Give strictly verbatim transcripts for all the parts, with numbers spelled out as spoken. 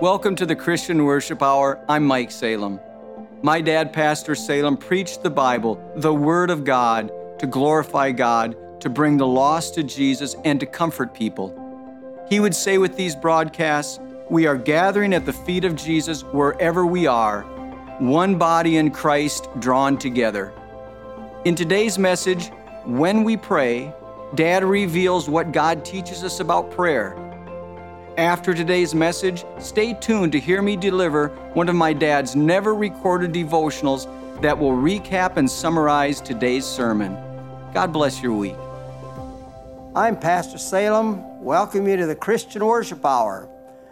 Welcome to the Christian Worship Hour. I'm Mike Salem. My dad, Pastor Salem, preached the Bible, the Word of God, to glorify God, to bring the lost to Jesus, and to comfort people. He would say with these broadcasts, we are gathering at the feet of Jesus wherever we are, one body in Christ drawn together. In today's message, When We Pray, Dad reveals what God teaches us about prayer. After today's message, stay tuned to hear me deliver one of my dad's never-recorded devotionals that will recap and summarize today's sermon. God bless your week. I'm Pastor Salem. Welcome you to the Christian Worship Hour.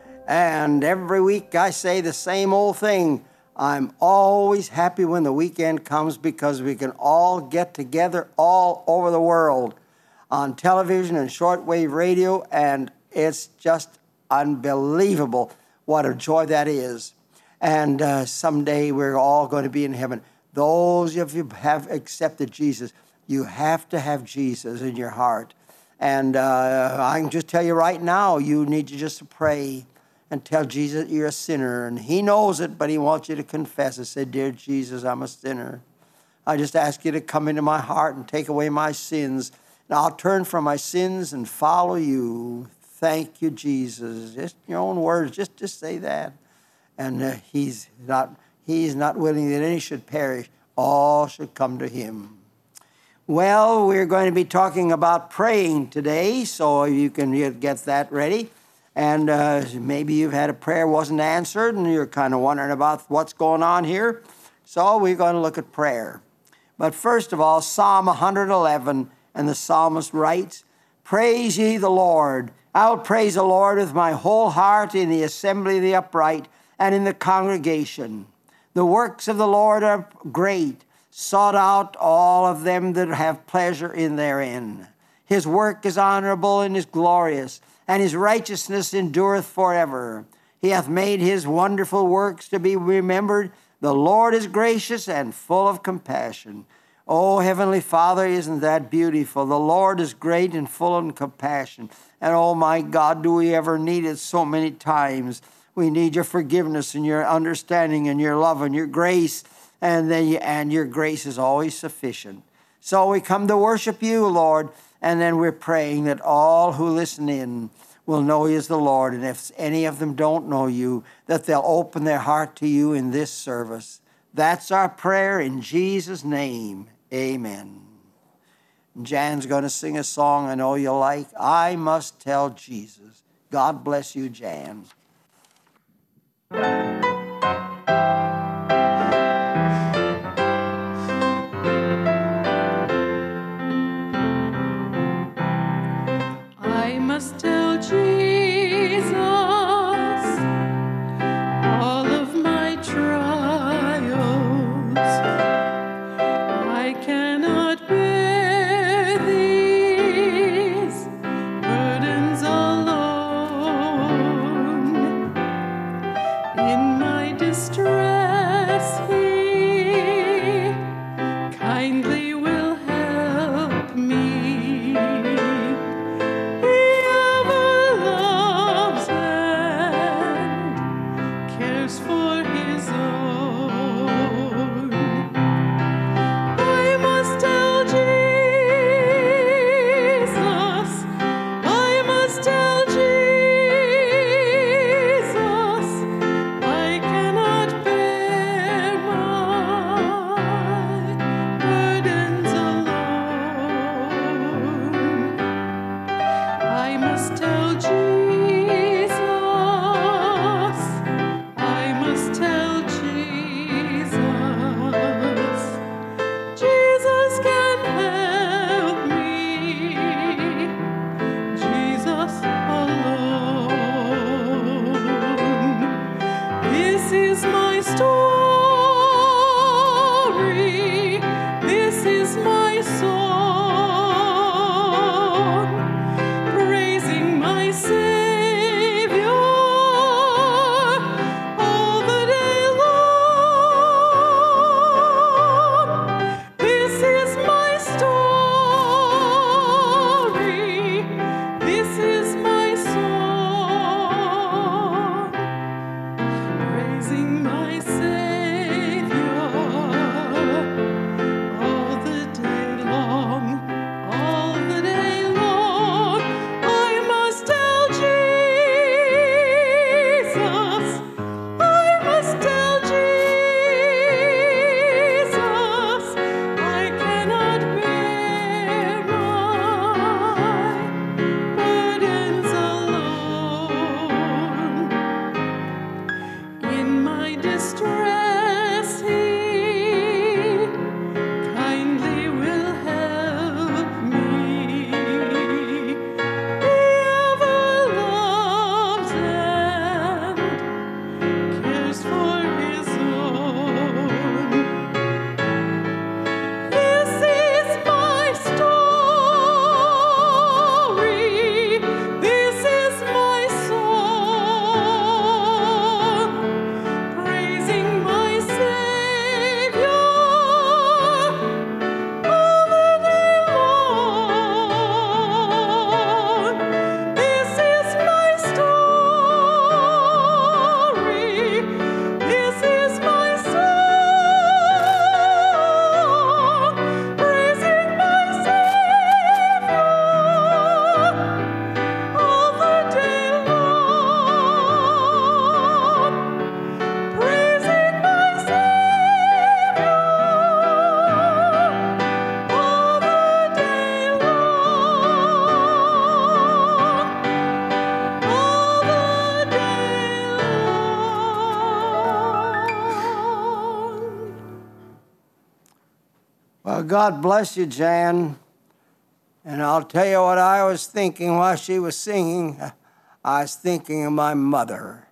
And every week I say the same old thing. I'm always happy when the weekend comes because we can all get together all over the world on television and shortwave radio, and it's just unbelievable what a joy that is. And uh, someday we're all going to be in heaven. Those of you who have accepted Jesus, you have to have Jesus in your heart. And uh, I can just tell you right now, you need to just pray and tell Jesus you're a sinner. And he knows it, but he wants you to confess and say, Dear Jesus, I'm a sinner. I just ask you to come into my heart and take away my sins. And I'll turn from my sins and follow you. Thank you, Jesus. Just your own words, just, just say that. And uh, he's not he's not willing that any should perish. All should come to him. Well, we're going to be talking about praying today, so you can get that ready. And uh, maybe you've had a prayer wasn't answered, and you're kind of wondering about what's going on here. So we're going to look at prayer. But first of all, Psalm one eleven, and the psalmist writes, Praise ye the Lord. I will praise the Lord with my whole heart in the assembly of the upright and in the congregation. The works of the Lord are great, sought out all of them that have pleasure in therein. His work is honorable and is glorious, and his righteousness endureth forever. He hath made his wonderful works to be remembered. The Lord is gracious and full of compassion. Oh, Heavenly Father, isn't that beautiful? The Lord is great and full of compassion. And oh my God, do we ever need it so many times? We need your forgiveness and your understanding and your love and your grace. And then you, and your grace is always sufficient. So we come to worship you, Lord. And then we're praying that all who listen in will know he is the Lord. And if any of them don't know you, that they'll open their heart to you in this service. That's our prayer in Jesus' name. Amen. Jan's going to sing a song I know you like. I Must Tell Jesus. God bless you, Jan. I must tell Jesus all of my trials. I cannot bear these burdens alone. In my distress, He kindly will help me. He ever loves and cares for His own. I must tell Jesus, I must tell Jesus, I cannot bear my burdens alone. I must tell Jesus, I must tell Jesus, Jesus can help me, Jesus alone. This is my story, this is my song, praising my God bless you, Jan. And I'll tell you what I was thinking while she was singing. I was thinking of my mother.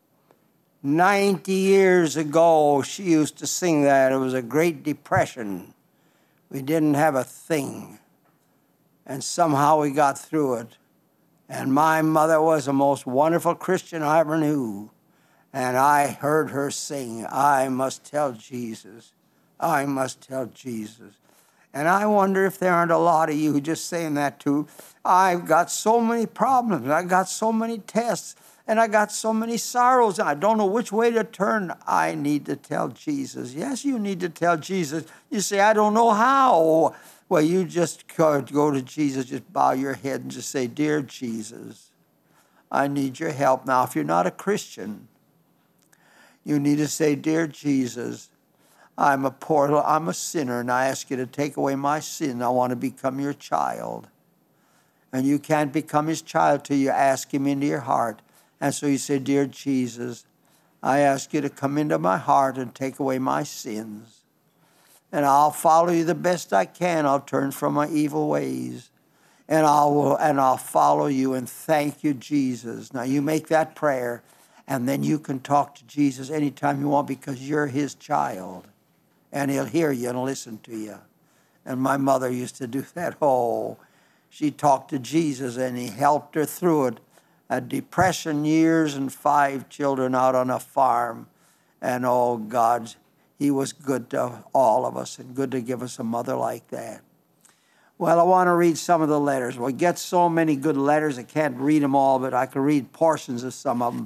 ninety years ago, she used to sing that. It was a Great Depression. We didn't have a thing. And somehow we got through it. And my mother was the most wonderful Christian I ever knew. And I heard her sing, I must tell Jesus. I must tell Jesus. And I wonder if there aren't a lot of you just saying that too. I've got so many problems. I got so many tests. And I got so many sorrows. I don't know which way to turn. I need to tell Jesus. Yes, you need to tell Jesus. You say, I don't know how. Well, you just go to Jesus, just bow your head and just say, Dear Jesus, I need your help. Now, if you're not a Christian, you need to say, Dear Jesus, I'm a poor, I'm a sinner, and I ask you to take away my sin. I want to become your child. And you can't become his child till you ask him into your heart. And so you say, Dear Jesus, I ask you to come into my heart and take away my sins. And I'll follow you the best I can. I'll turn from my evil ways. And I'll, and I'll follow you and thank you, Jesus. Now you make that prayer, and then you can talk to Jesus anytime you want because you're his child. And he'll hear you and listen to you. And my mother used to do that. Oh, she talked to Jesus, and he helped her through it. A depression years and five children out on a farm. And oh, God, he was good to all of us and good to give us a mother like that. Well, I want to read some of the letters. We get so many good letters, I can't read them all, but I can read portions of some of them.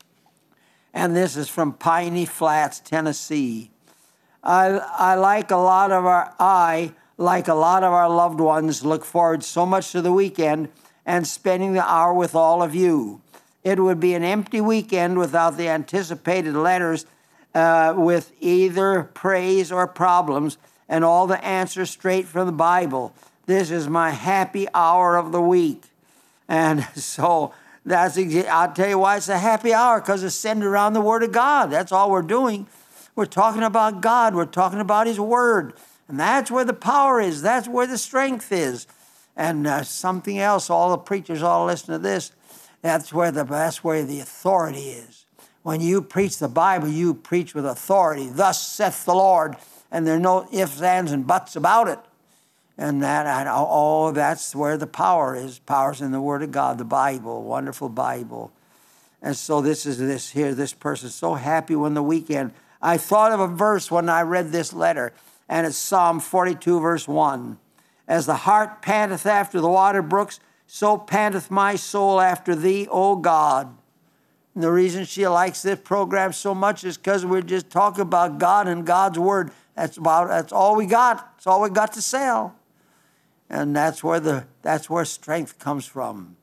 And this is from Piney Flats, Tennessee. I, I like a lot of our, I, like a lot of our loved ones, look forward so much to the weekend and spending the hour with all of you. It would be an empty weekend without the anticipated letters uh, with either praise or problems and all the answers straight from the Bible. This is my happy hour of the week. And so that's, I'll tell you why it's a happy hour, because it's centered around the Word of God. That's all we're doing. We're talking about God. We're talking about his Word. And that's where the power is. That's where the strength is. And uh, something else, all the preachers all listen to this, that's where the that's where the authority is. When you preach the Bible, you preach with authority. Thus saith the Lord, and there are no ifs, ands, and buts about it. And that, and, oh, that's where the power is. Power's in the Word of God, the Bible, wonderful Bible. And so this is this here, this person's so happy when the weekend. I thought of a verse when I read this letter, and it's Psalm forty-two, verse one. As the hart panteth after the water brooks, so panteth my soul after thee, O God. And the reason she likes this program so much is because we're just talking about God and God's Word. That's about that's all we got. That's all we got to sell. And that's where the that's where strength comes from.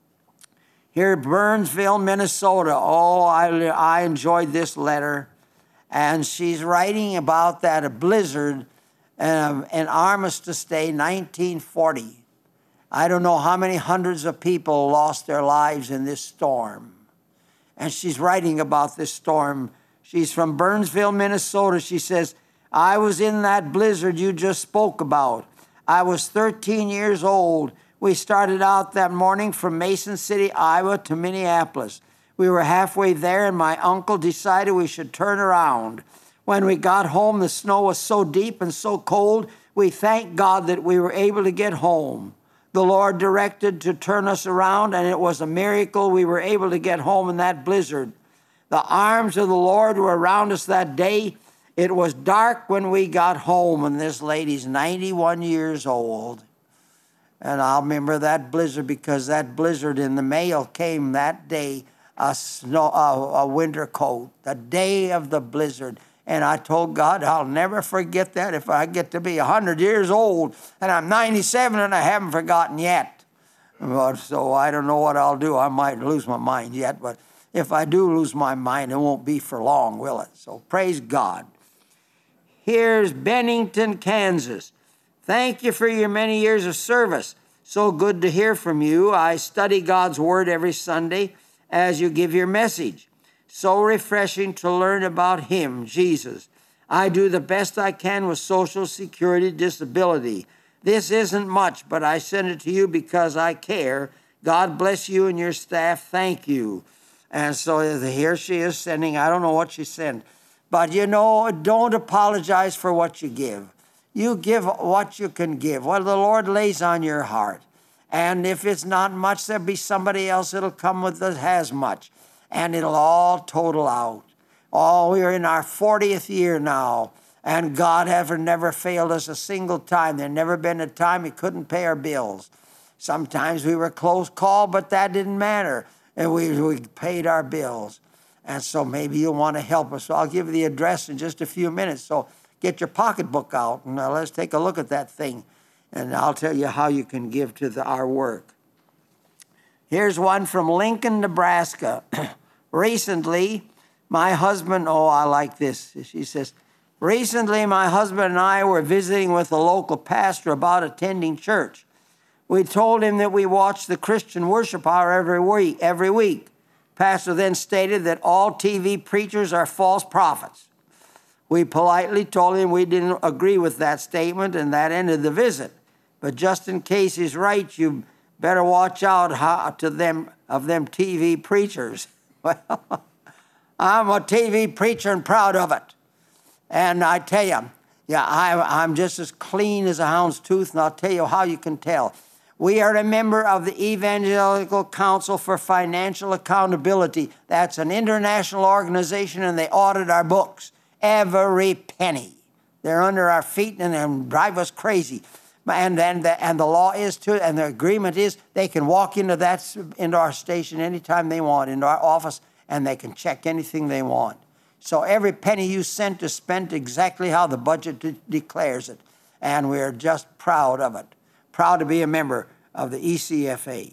Here, Burnsville, Minnesota. Oh, I, I enjoyed this letter. And she's writing about that, a blizzard, Um, an Armistice Day, nineteen forty. I don't know how many hundreds of people lost their lives in this storm. And she's writing about this storm. She's from Burnsville, Minnesota. She says, I was in that blizzard you just spoke about. I was thirteen years old. We started out that morning from Mason City, Iowa to Minneapolis. We were halfway there, and my uncle decided we should turn around. When we got home, the snow was so deep and so cold, we thanked God that we were able to get home. The Lord directed to turn us around, and it was a miracle we were able to get home in that blizzard. The arms of the Lord were around us that day. It was dark when we got home, and this lady's ninety-one years old. And I'll remember that blizzard because that blizzard in the mail came that day, a, snow, a, a winter coat, the day of the blizzard. And I told God, I'll never forget that if I get to be one hundred years old. And I'm ninety-seven and I haven't forgotten yet. But, so I don't know what I'll do. I might lose my mind yet. But if I do lose my mind, it won't be for long, will it? So praise God. Here's Bennington, Kansas. Thank you for your many years of service. So good to hear from you. I study God's Word every Sunday as you give your message. So refreshing to learn about Him, Jesus. I do the best I can with Social Security disability. This isn't much, but I send it to you because I care. God bless you and your staff. Thank you. And so here she is sending, I don't know what she sent. But you know, don't apologize for what you give. You give what you can give, what the Lord lays on your heart. And if it's not much, there'll be somebody else that'll come with that has much. And it'll all total out. Oh, we're in our fortieth year now. And God ever never failed us a single time. There never been a time He couldn't pay our bills. Sometimes we were close call, but that didn't matter. And we, we paid our bills. And so maybe you'll want to help us. So I'll give you the address in just a few minutes. So get your pocketbook out and uh, let's take a look at that thing. And I'll tell you how you can give to the, our work. Here's one from Lincoln, Nebraska. Recently, my husband, oh, I like this. She says, recently, my husband and I were visiting with a local pastor about attending church. We told him that we watched the Christian Worship Hour every week. Every week. Pastor then stated that all T V preachers are false prophets. We politely told him we didn't agree with that statement, and that ended the visit. But just in case he's right, you better watch out how, to them of them T V preachers. Well, I'm a T V preacher and proud of it. And I tell you, yeah, I, I'm just as clean as a hound's tooth, and I'll tell you how you can tell. We are a member of the Evangelical Council for Financial Accountability. That's an international organization, and they audit our books. Every penny. They're under our feet, and they drive us crazy. And then the, and the law is to, and the agreement is, they can walk into that into our station anytime they want, into our office, and they can check anything they want. So every penny you sent is spent exactly how the budget de- declares it, and we're just proud of it. Proud to be a member of the E C F A.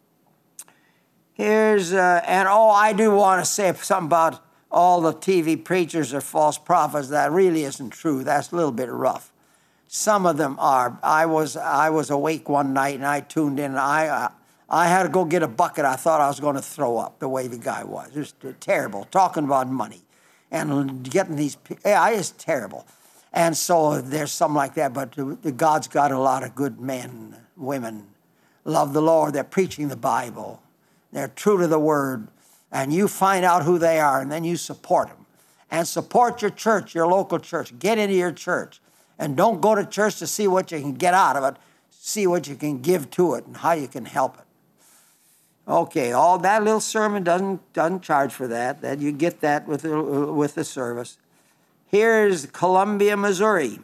Here's, uh, and oh, I do want to say something about all the T V preachers are false prophets. That really isn't true. That's a little bit rough. Some of them are. I was I was awake one night and I tuned in. And I uh, I had to go get a bucket. I thought I was going to throw up the way the guy was. It was terrible. Talking about money and getting these. Yeah, it's terrible. And so there's some like that. But God's got a lot of good men, women, love the Lord. They're preaching the Bible. They're true to the Word. And you find out who they are, and then you support them. And support your church, your local church. Get into your church. And don't go to church to see what you can get out of it. See what you can give to it and how you can help it. Okay, all that little sermon doesn't, doesn't charge for that. That you get that with the, with the service. Here's Columbia, Missouri.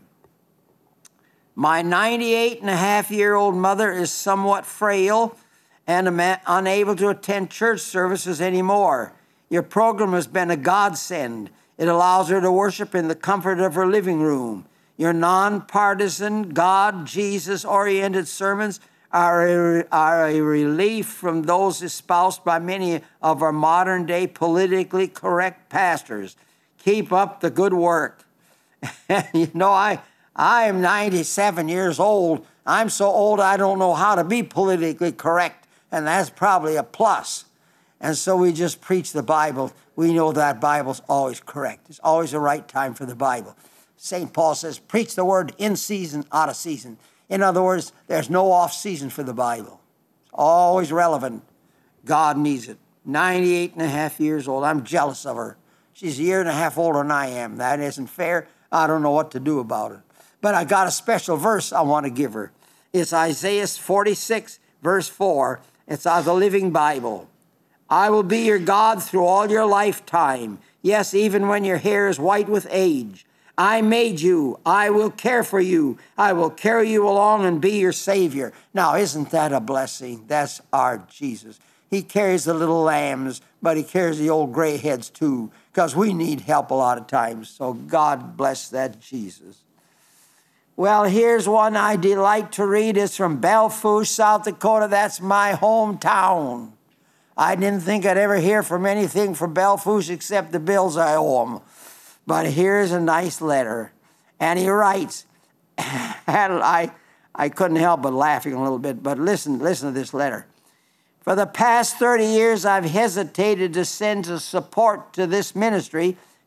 My ninety-eight and a half year old mother is somewhat frail and unable to attend church services anymore. Your program has been a godsend. It allows her to worship in the comfort of her living room. Your nonpartisan, God, Jesus-oriented sermons are a, are a relief from those espoused by many of our modern-day politically correct pastors. Keep up the good work. You know, I, I am ninety-seven years old. I'm so old I don't know how to be politically correct, and that's probably a plus. And so we just preach the Bible. We know that Bible's always correct. It's always the right time for the Bible. Saint Paul says, preach the word in season, out of season. In other words, there's no off season for the Bible. It's always relevant. God needs it. ninety-eight and a half years old. I'm jealous of her. She's a year and a half older than I am. That isn't fair. I don't know what to do about it. But I got a special verse I want to give her. It's Isaiah forty-six, verse four. It's out of the Living Bible. I will be your God through all your lifetime. Yes, even when your hair is white with age. I made you. I will care for you. I will carry you along and be your Savior. Now, isn't that a blessing? That's our Jesus. He carries the little lambs, but he carries the old gray heads too, because we need help a lot of times. So God bless that Jesus. Well, here's one I delight to read. It's from Belle Fourche, South Dakota. That's my hometown. I didn't think I'd ever hear from anything from Belle Fourche except the bills I owe him. But here's a nice letter. And he writes, and I, I couldn't help but laughing a little bit, but listen, listen to this letter. For the past thirty years, I've hesitated to send a support to this ministry,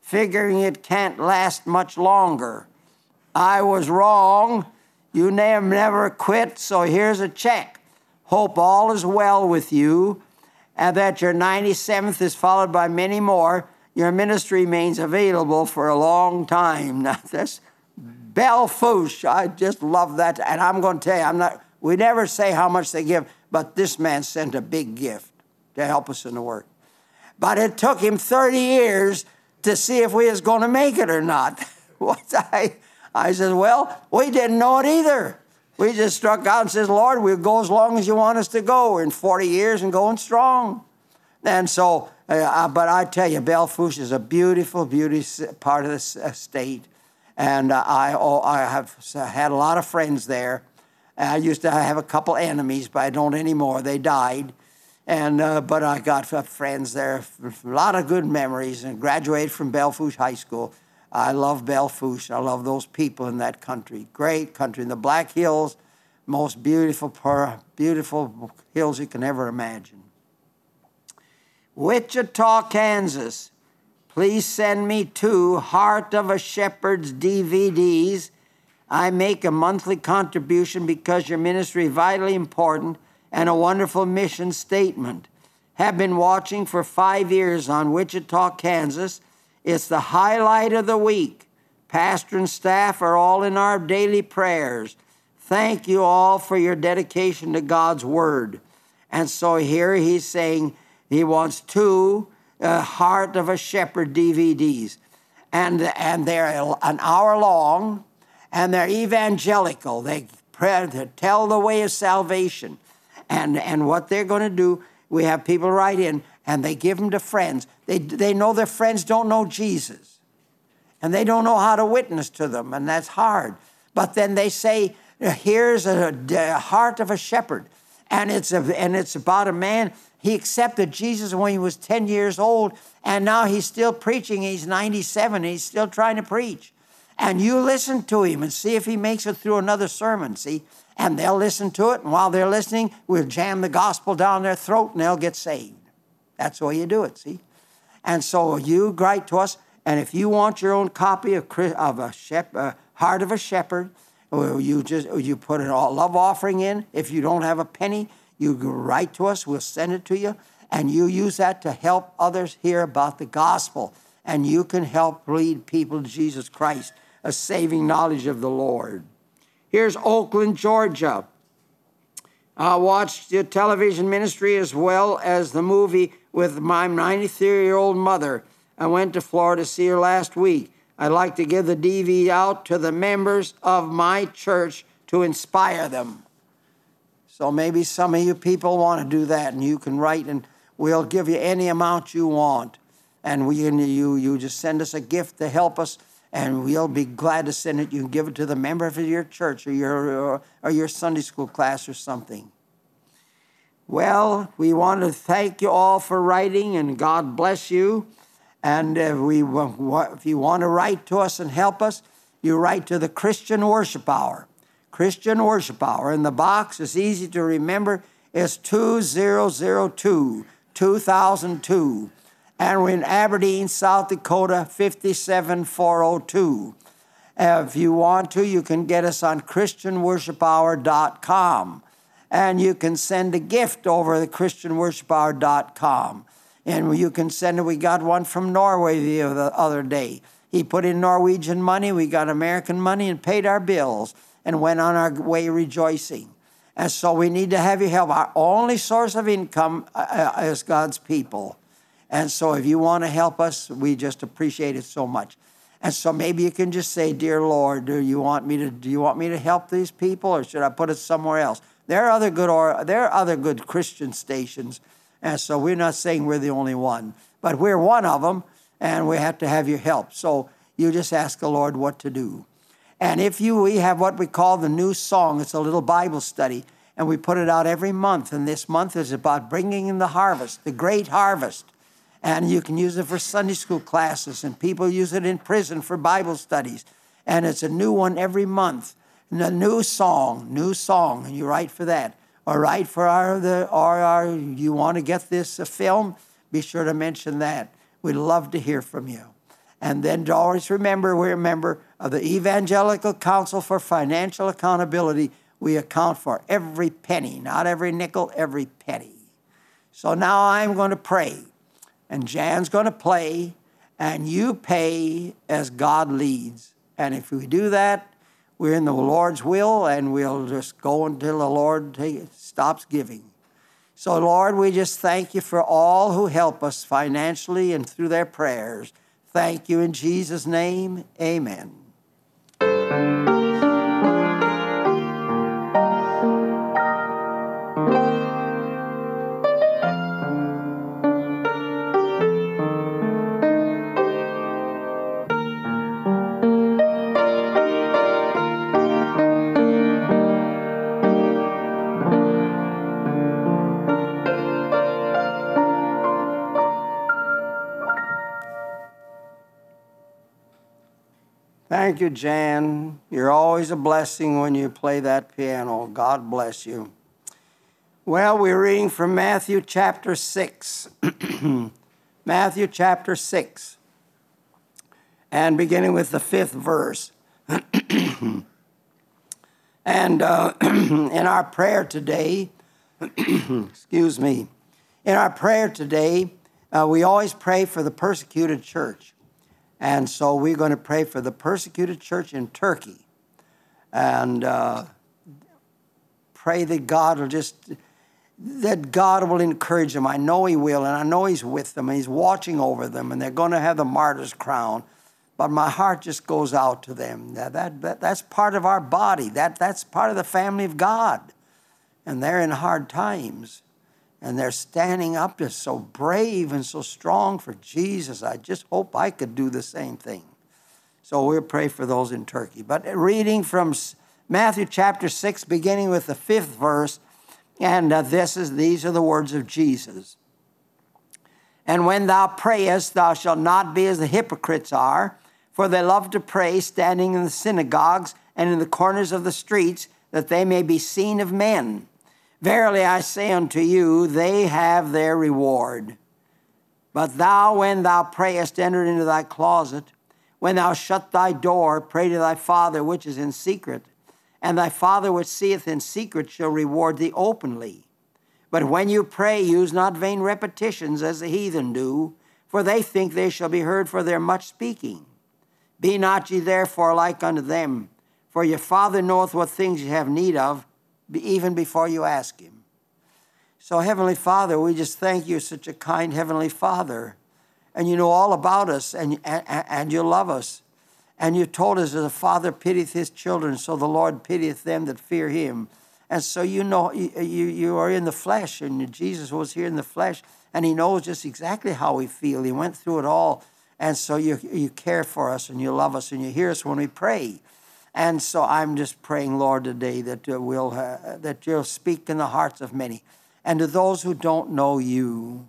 figuring it can't last much longer. I was wrong. You ne- never quit, so here's a check. Hope all is well with you, and that your ninety-seventh is followed by many more. Your ministry remains available for a long time. Now, that's Belle Fourche. I just love that. And I'm going to tell you, I'm not, we never say how much they give, but this man sent a big gift to help us in the work. But it took him thirty years to see if we was going to make it or not. What I, I said, well, we didn't know it either. We just struck out and says, Lord, we'll go as long as you want us to go. We're in forty years and going strong. And so, uh, but I tell you, Belle Fourche is a beautiful, beautiful part of the state. And uh, I, oh, I have had a lot of friends there. I used to have a couple enemies, but I don't anymore. They died. And uh, but I got friends there, a lot of good memories, and graduated from Belle Fourche High School. I love Belle Fourche. I love those people in that country. Great country. In the Black Hills, most beautiful, beautiful hills you can ever imagine. Wichita, Kansas. Please send me two Heart of a Shepherd's D V Ds. I make a monthly contribution because your ministry is vitally important and a wonderful mission statement. Have been watching for five years on Wichita, Kansas. It's the highlight of the week. Pastor and staff are all in our daily prayers. Thank you all for your dedication to God's Word. And so here he's saying he wants two uh, Heart of a Shepherd D V Ds. And, and they're an hour long, and they're evangelical. They pray, they tell the way of salvation. And, and what they're going to do, we have people write in, and they give them to friends. They, they know their friends don't know Jesus. And they don't know how to witness to them, and that's hard. But then they say, here's a, a heart of a shepherd. And it's, a, and it's about a man, he accepted Jesus when he was ten years old, and now he's still preaching. He's ninety-seven, and he's still trying to preach. And you listen to him and see if he makes it through another sermon, see? And they'll listen to it, and while they're listening, we'll jam the gospel down their throat, and they'll get saved. That's the way you do it, see? And so you write to us, and if you want your own copy of, of a shep, uh, Heart of a Shepherd, you just you put a love offering in. If you don't have a penny, you write to us. We'll send it to you, and you use that to help others hear about the gospel, and you can help lead people to Jesus Christ, a saving knowledge of the Lord. Here's Oakland, Georgia. I watched the television ministry as well as the movie with my ninety-three-year-old mother. I went to Florida to see her last week. I'd like to give the D V D out to the members of my church to inspire them. So maybe some of you people want to do that, and you can write, and we'll give you any amount you want. And we, you, you just send us a gift to help us, and we'll be glad to send it. You can give it to the member of your church or your, or, or your Sunday school class or something. Well, we want to thank you all for writing, and God bless you. And if, we, if you want to write to us and help us, you write to the Christian Worship Hour. Christian Worship Hour. In the box, it's easy to remember. It's two thousand two, two thousand two. And we're in Aberdeen, South Dakota, five seven four oh two. If you want to, you can get us on Christian Worship Hour dot com. And you can send a gift over at Christian Worship Hour dot com. And you can send it. We got one from Norway the other day. He put in Norwegian money, we got American money, and paid our bills and went on our way rejoicing. And so we need to have your help. Our only source of income uh, is God's people. And so if you want to help us, we just appreciate it so much. And so maybe you can just say, dear Lord, do you want me to do you want me to help these people, or should I put it somewhere else? There are other good or there are other good Christian stations. And so we're not saying we're the only one, but we're one of them, and we have to have your help. So you just ask the Lord what to do. And if you, we have what we call the new song. It's a little Bible study, and we put it out every month. And this month is about bringing in the harvest, the great harvest. And you can use it for Sunday school classes, and people use it in prison for Bible studies. And it's a new one every month. And a new song, new song, and you write for that. Or write for our, the, or our, you want to get this uh, film, be sure to mention that. We'd love to hear from you. And then always remember, we're a member of the Evangelical Council for Financial Accountability. We account for every penny, not every nickel, every penny. So now I'm going to pray, and Jan's going to play, and you pay as God leads. And if we do that, we're in the Lord's will, and we'll just go until the Lord take, stops giving. So, Lord, we just thank you for all who help us financially and through their prayers. Thank you in Jesus' name. Amen. Thank you, Jan. You're always a blessing when you play that piano. God bless you. Well, we're reading from Matthew chapter six. Matthew chapter six. And beginning with the fifth verse. And uh, in our prayer today, excuse me, in our prayer today, uh, we always pray for the persecuted church. And so we're going to pray for the persecuted church in Turkey. And uh, pray that God will just, that God will encourage them. I know he will, and I know he's with them, and he's watching over them, and they're going to have the martyr's crown. But my heart just goes out to them. That, that, that, that's part of our body. That, that's part of the family of God. And they're in hard times. And they're standing up just so brave and so strong for Jesus. I just hope I could do the same thing. So we'll pray for those in Turkey. But reading from Matthew chapter six, beginning with the fifth verse, and uh, this is these are the words of Jesus. And when thou prayest, thou shalt not be as the hypocrites are, for they love to pray standing in the synagogues and in the corners of the streets, that they may be seen of men. Verily I say unto you, they have their reward. But thou, when thou prayest, enter into thy closet. When thou shut thy door, pray to thy Father which is in secret. And thy Father which seeth in secret shall reward thee openly. But when you pray, use not vain repetitions as the heathen do, for they think they shall be heard for their much speaking. Be not ye therefore like unto them, for your Father knoweth what things ye have need of, even before you ask him. So, Heavenly Father, we just thank you, such a kind Heavenly Father. And you know all about us, and, and, and you love us. And you told us, as a father pitieth his children, so the Lord pitieth them that fear him. And so you know, you, you, you are in the flesh, and Jesus was here in the flesh, and he knows just exactly how we feel. He went through it all. And so you, you care for us, and you love us, and you hear us when we pray. And so I'm just praying, Lord, today that uh, we'll uh, that you'll speak in the hearts of many. And to those who don't know you,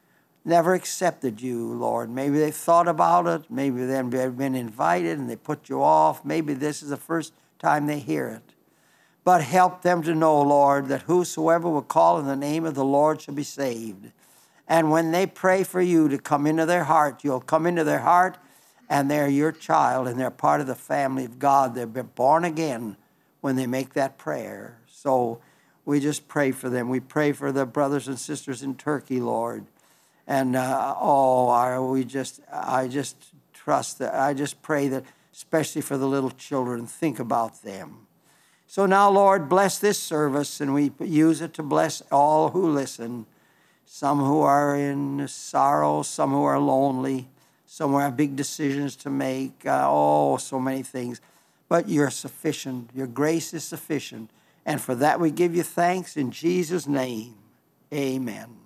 never accepted you, Lord. Maybe they've thought about it. Maybe they've been invited and they put you off. Maybe this is the first time they hear it. But help them to know, Lord, that whosoever will call in the name of the Lord shall be saved. And when they pray for you to come into their heart, you'll come into their heart, and they're your child, and they're part of the family of God. They've been born again when they make that prayer. So we just pray for them. We pray for the brothers and sisters in Turkey, Lord. And, uh, oh, I, we just, I just trust that. I just pray that, especially for the little children, think about them. So now, Lord, bless this service, and we use it to bless all who listen. Some who are in sorrow, some who are lonely, some who have big decisions to make. Uh, oh, so many things. But you're sufficient. Your grace is sufficient. And for that we give you thanks in Jesus' name. Amen.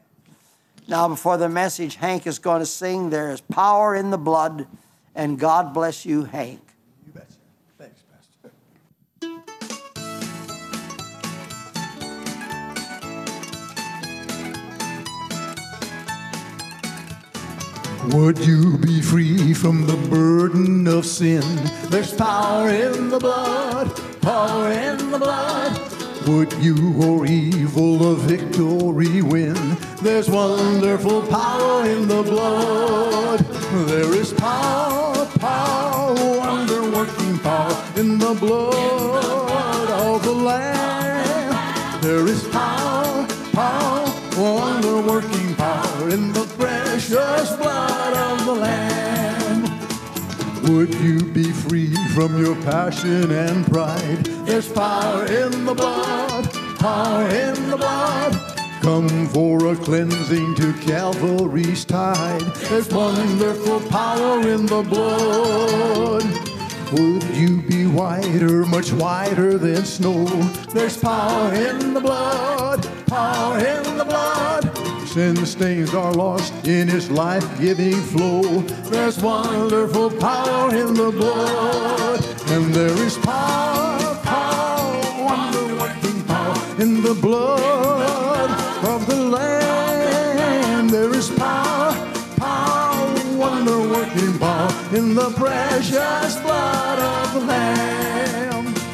Now, before the message, Hank is going to sing, "There is Power in the Blood." And God bless you, Hank. You betcha. Thanks, Pastor. Would you be free from the burden of sin? There's power in the blood, power in the blood. Would you or evil a victory win? There's wonderful power in the blood. There is power, power, wonder-working power in the blood of the Lamb. There is power, power, wonder-working power in the precious blood of the Lamb. Would you be free from your passion and pride? There's power in the blood, power in the blood. Come for a cleansing to Calvary's tide. There's wonderful power in the blood. Would you be whiter, much whiter than snow? There's power in the blood, power in the blood. Sin stains are lost in His life-giving flow. There's wonderful power in the blood. And there is power, power, wonder-working power in the blood of the Lamb. There is power, power, wonder-working power in the precious blood of the Lamb.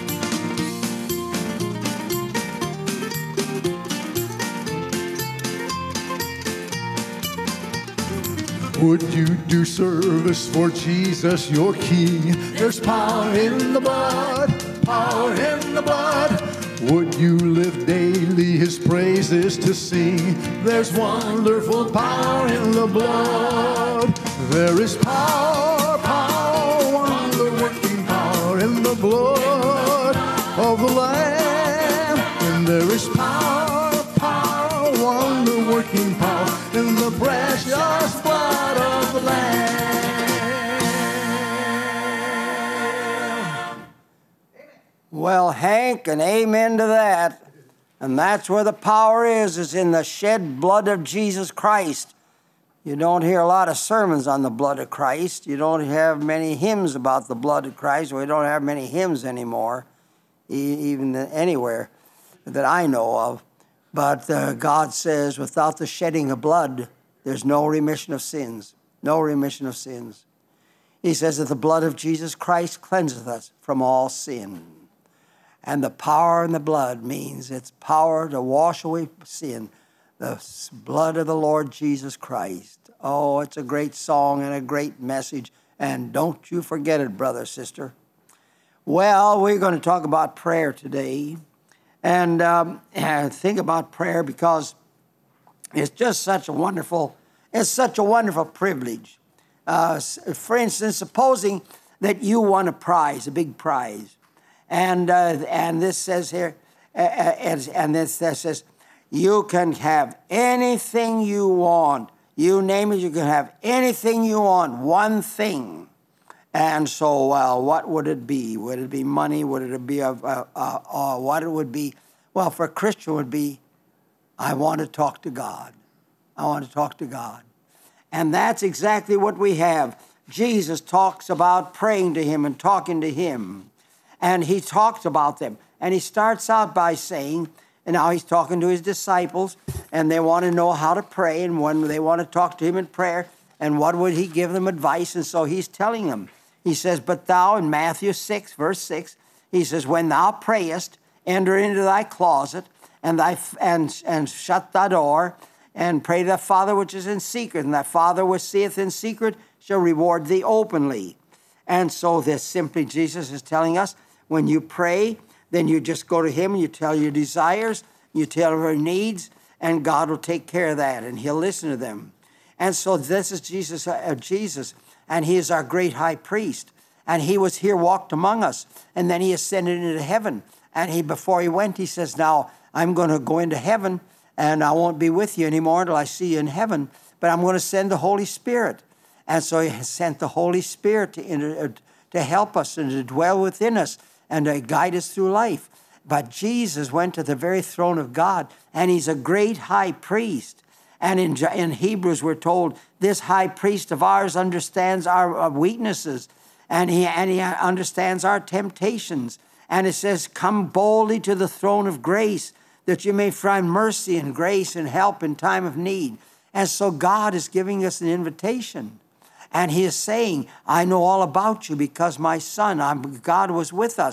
Would you do service for Jesus, your King? There's power in the blood, power in the blood. Would you live daily His praises to sing? There's wonderful power in the blood. There is power, power, wonder-working power in the blood of the Lamb. And there is power, power, wonder-working power in the precious blood of the Lamb. Well, Hank, and amen to that. And that's where the power is, is in the shed blood of Jesus Christ. You don't hear a lot of sermons on the blood of Christ. You don't have many hymns about the blood of Christ. We don't have many hymns anymore, even anywhere that I know of. But uh, God says, without the shedding of blood, there's no remission of sins. No remission of sins. He says that the blood of Jesus Christ cleanseth us from all sin. And the power in the blood means it's power to wash away sin. The blood of the Lord Jesus Christ. Oh, it's a great song and a great message. And don't you forget it, brother, sister. Well, we're going to talk about prayer today. And um, think about prayer because it's just such a wonderful, it's such a wonderful privilege. Uh, for instance, supposing that you won a prize, a big prize. And uh, and this says here, uh, and, and this says, you can have anything you want. You name it, you can have anything you want, one thing. And so, well, what would it be? Would it be money? Would it be a, a, a, a what it would be? Well, for a Christian, it would be, I want to talk to God. I want to talk to God. And that's exactly what we have. Jesus talks about praying to Him and talking to Him. And He talks about them. And He starts out by saying, and now He's talking to His disciples, and they want to know how to pray, and when they want to talk to Him in prayer, and what would He give them advice? And so He's telling them. He says, but thou, in Matthew six, verse six, He says, when thou prayest, enter into thy closet, and thy and and shut thy door, and pray to thy Father which is in secret, and thy Father which seeth in secret shall reward thee openly. And so this simply Jesus is telling us, when you pray, then you just go to Him and you tell your desires, you tell your needs, and God will take care of that, and He'll listen to them. And so this is Jesus, uh, Jesus, and He is our great high priest. And He was here, walked among us, and then He ascended into heaven. And He, before He went, He says, now I'm going to go into heaven, and I won't be with you anymore until I see you in heaven, but I'm going to send the Holy Spirit. And so He sent the Holy Spirit to, inter, to help us and to dwell within us and to guide us through life. But Jesus went to the very throne of God, and He's a great high priest. And in, in Hebrews, we're told, this high priest of ours understands our, our weaknesses, and he, and he understands our temptations. And it says, come boldly to the throne of grace, that you may find mercy and grace and help in time of need. And so God is giving us an invitation. And He is saying, I know all about you because my Son, I'm, God was with us.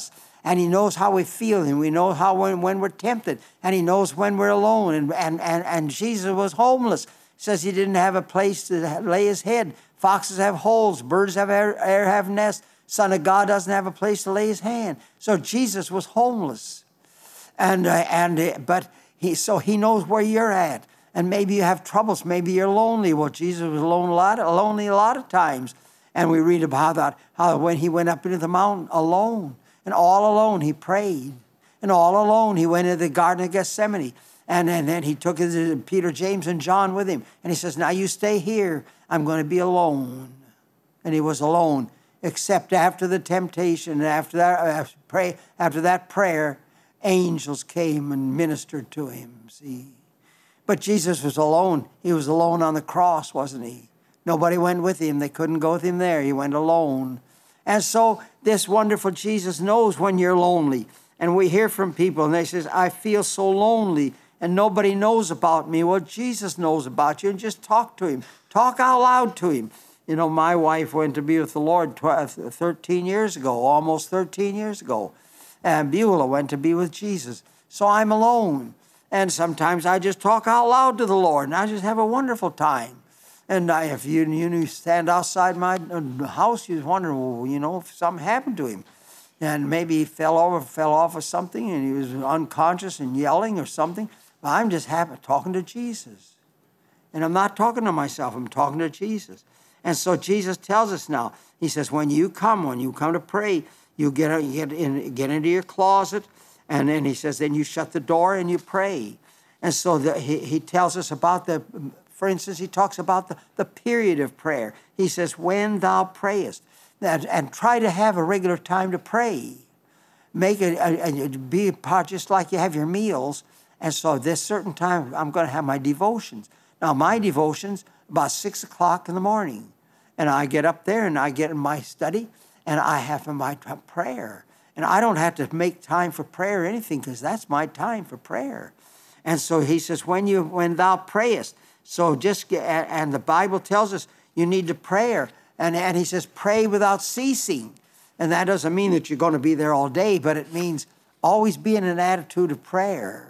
And he knows how we feel, and we know how when, when we're tempted, and he knows when we're alone. And, and, and, and Jesus was homeless. He says he didn't have a place to lay his head. Foxes have holes, birds have air, air have nests. Son of God doesn't have a place to lay his hand. So Jesus was homeless. And, uh, and uh, but he, so he knows where you're at. And maybe you have troubles. Maybe you're lonely. Well, Jesus was alone a lot, lonely a lot of times. And we read about that, how when he went up into the mountain alone, and all alone he prayed. And all alone he went into the Garden of Gethsemane. And, and then he took his, Peter, James, and John with him. And he says, now you stay here. I'm going to be alone. And he was alone, except after the temptation, after that, after, pray, after that prayer, angels came and ministered to him, see. But Jesus was alone. He was alone on the cross, wasn't he? Nobody went with him. They couldn't go with him there. He went alone. And so this wonderful Jesus knows when you're lonely. And we hear from people, and they say, I feel so lonely, and nobody knows about me. Well, Jesus knows about you, and just talk to him. Talk out loud to him. You know, my wife went to be with the Lord twelve, thirteen years ago, almost thirteen years ago. And Beulah went to be with Jesus. So I'm alone. And sometimes I just talk out loud to the Lord, and I just have a wonderful time. And I, if you, you stand outside my house, you're wondering, well, you know, if something happened to him. And maybe he fell over, fell off of something, and he was unconscious and yelling or something. But I'm just happy talking to Jesus. And I'm not talking to myself. I'm talking to Jesus. And so Jesus tells us now, he says, when you come, when you come to pray, you get, you get, in, get into your closet, and then he says, then you shut the door and you pray. And so the, he, he tells us about the, for instance, he talks about the, the period of prayer. He says, when thou prayest, and, and try to have a regular time to pray. Make it, a, a, be a part just like you have your meals. And so this certain time, I'm going to have my devotions. Now, my devotions, about six o'clock in the morning. And I get up there and I get in my study and I have my prayer. And I don't have to make time for prayer or anything because that's my time for prayer. And so he says, when you when thou prayest, so just get, and the Bible tells us you need to pray. And, and he says, pray without ceasing. And that doesn't mean that you're going to be there all day, but it means always be in an attitude of prayer.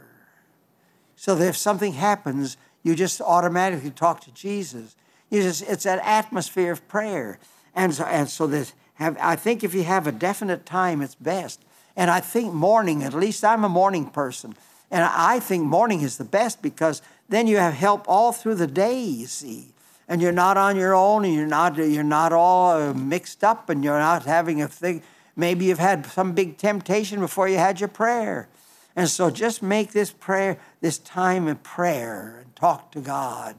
So that if something happens, you just automatically talk to Jesus. You just, it's an atmosphere of prayer. And so, and so this, have, I think if you have a definite time, it's best. And I think morning, at least I'm a morning person. And I think morning is the best because then you have help all through the day, you see. And you're not on your own, and you're not, you're not all mixed up, and you're not having a thing. Maybe you've had some big temptation before you had your prayer. And so just make this prayer, this time of prayer, and talk to God.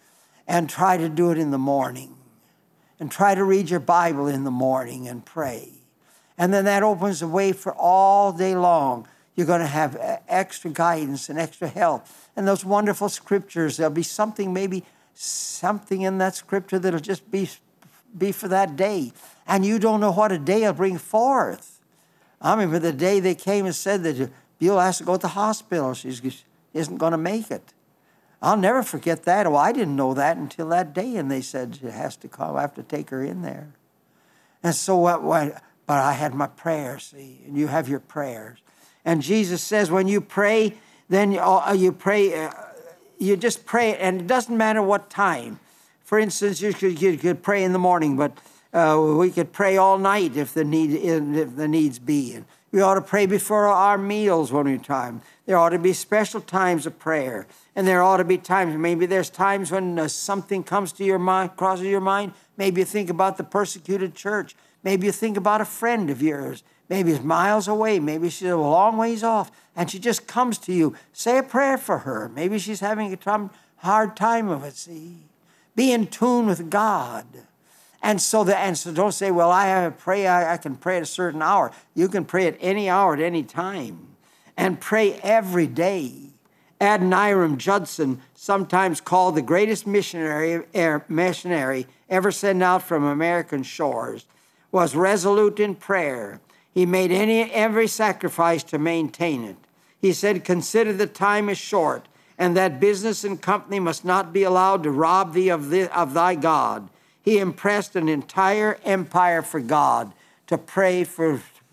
And try to do it in the morning. And try to read your Bible in the morning and pray. And then that opens the way for all day long. You're going to have extra guidance and extra help. And those wonderful scriptures, there'll be something, maybe something in that scripture that'll just be, be for that day. And you don't know what a day will bring forth. I remember the day they came and said that Beulah has to go to the hospital. She isn't going to make it. I'll never forget that. Oh, I didn't know that until that day. And they said she has to come. I have to take her in there. And so, what? what but I had my prayers, see, and you have your prayers. And Jesus says when you pray, then you, uh, you pray, uh, you just pray, and it doesn't matter what time. For instance, you could, you could pray in the morning, but uh, we could pray all night if the need if the needs be. And we ought to pray before our meals one time. There ought to be special times of prayer. And there ought to be times, maybe there's times when uh, something comes to your mind, crosses your mind. Maybe you think about the persecuted church. Maybe you think about a friend of yours. Maybe it's miles away. Maybe she's a long ways off. And she just comes to you. Say a prayer for her. Maybe she's having a hard time of it, see. Be in tune with God. And so, the, and so don't say, well, I have to pray, I, I can pray at a certain hour. You can pray at any hour, at any time. And pray every day. Adoniram Judson, sometimes called the greatest missionary, er, missionary ever sent out from American shores, was resolute in prayer. He made any every sacrifice to maintain it. He said, consider the time is short, and that business and company must not be allowed to rob thee of, the, of thy God. He impressed an entire empire for God to pray for,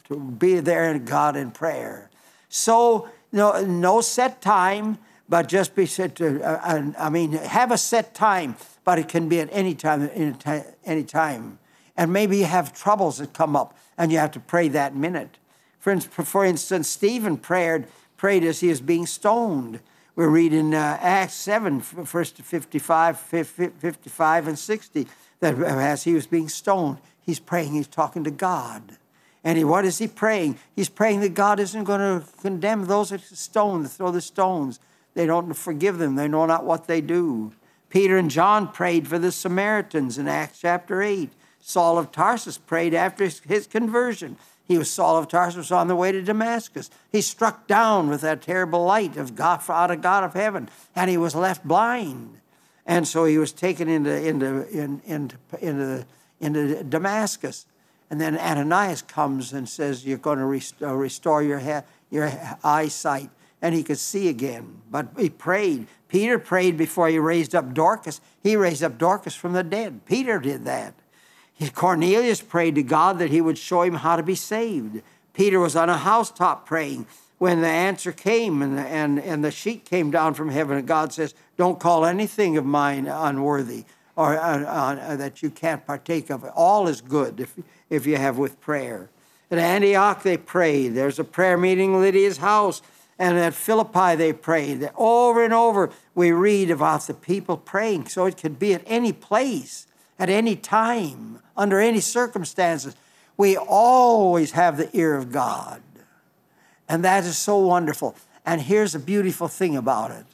to be there in God in prayer. So no, no set time, but just be set to, uh, I mean, have a set time, but it can be at any time, any time. And maybe you have troubles that come up, and you have to pray that minute. For, for instance, Stephen prayed, prayed as he was being stoned. We read in uh, Acts seven, verse fifty-five, fifty-five and sixty, that as he was being stoned, he's praying, he's talking to God. And he, what is he praying? He's praying that God isn't going to condemn those that stone, that throw the stones. They don't forgive them. They know not what they do. Peter and John prayed for the Samaritans in Acts chapter eight. Saul of Tarsus prayed after his, his conversion. He was Saul of Tarsus on the way to Damascus. He struck down with that terrible light of God, out of God of heaven, and he was left blind. And so he was taken into, into, in, into, into, into Damascus. And then Ananias comes and says, you're going to restore, restore your, ha- your eyesight. And he could see again. But he prayed. Peter prayed before he raised up Dorcas. He raised up Dorcas from the dead. Peter did that. Cornelius prayed to God that he would show him how to be saved. Peter was on a housetop praying when the answer came and, and, and the sheet came down from heaven. And God says, don't call anything of mine unworthy or uh, uh, that you can't partake of. All is good if, if you have with prayer. At Antioch they prayed. There's a prayer meeting in Lydia's house. And at Philippi they prayed. Over and over we read about the people praying. So it could be at any place, at any time, under any circumstances. We always have the ear of God. And that is so wonderful. And here's a beautiful thing about it.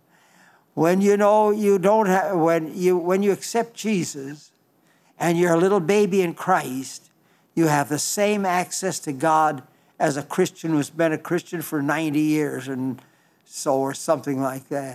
When you know you don't have, when you when you accept Jesus and you're a little baby in Christ, you have the same access to God as a Christian who's been a Christian for ninety years and so, or something like that.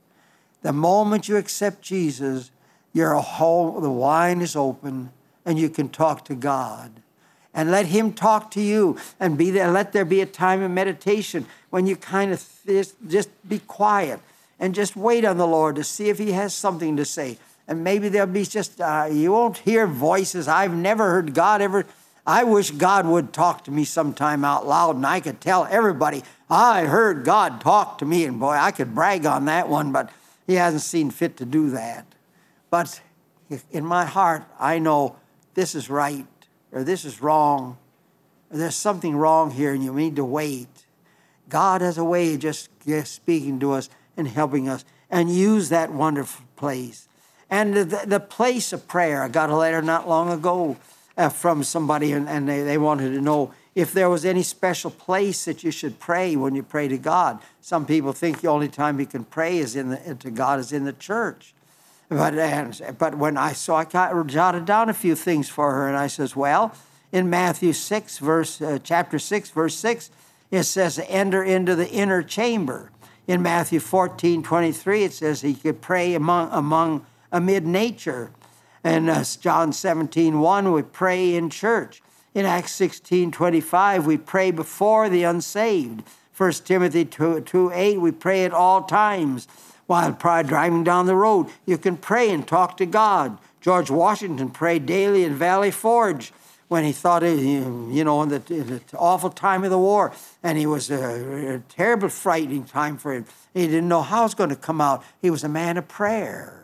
The moment you accept Jesus, your whole, the wine is open and you can talk to God. And let him talk to you and be there. Let there be a time of meditation when you kind of just, just be quiet and just wait on the Lord to see if he has something to say. And maybe there'll be just, uh, you won't hear voices. I've never heard God ever. I wish God would talk to me sometime out loud and I could tell everybody, I heard God talk to me. And boy, I could brag on that one, but he hasn't seen fit to do that. But in my heart, I know this is right or this is wrong. Or there's something wrong here and you need to wait. God has a way of just speaking to us and helping us, and use that wonderful place. And the, the place of prayer, I got a letter not long ago uh, from somebody, and, and they, they wanted to know if there was any special place that you should pray when you pray to God. Some people think the only time you can pray is in the, to God is in the church. But, and, but when I saw, I got, jotted down a few things for her, and I says, well, in Matthew six, verse, uh, chapter six, verse six, it says, enter into the inner chamber. In Matthew fourteen, twenty-three, it says he could pray among, among amid nature. In uh, John seventeen, one, we pray in church. In Acts sixteen, twenty-five, we pray before the unsaved. First Timothy two, eight, we pray at all times. While driving down the road, you can pray and talk to God. George Washington prayed daily in Valley Forge when he thought, you know, in the, in the awful time of the war, and he was a, a terrible, frightening time for him. He didn't know how it was going to come out. He was a man of prayer.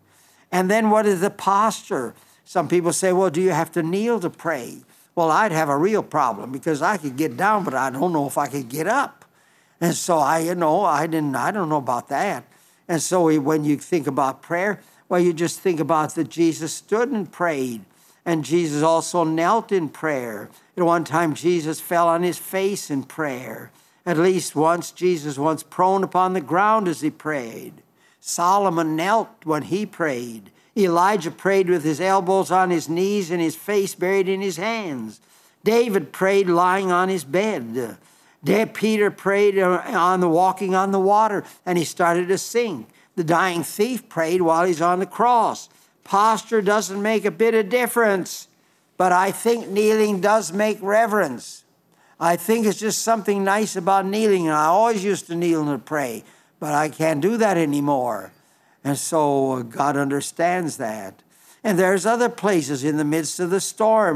And then what is the posture? Some people say, well, do you have to kneel to pray? Well, I'd have a real problem because I could get down, but I don't know if I could get up. And so I, you know, I didn't, I don't know about that. And so when you think about prayer, well, you just think about that Jesus stood and prayed. And Jesus also knelt in prayer. At one time, Jesus fell on his face in prayer. At least once, Jesus was prone upon the ground as he prayed. Solomon knelt when he prayed. Elijah prayed with his elbows on his knees and his face buried in his hands. David prayed lying on his bed. Peter prayed on the walking on the water, and he started to sink. The dying thief prayed while he's on the cross. Posture doesn't make a bit of difference, but I think kneeling does make reverence. I think it's just something nice about kneeling, and I always used to kneel and pray, but I can't do that anymore. And so God understands that. And there's other places in the midst of the storm.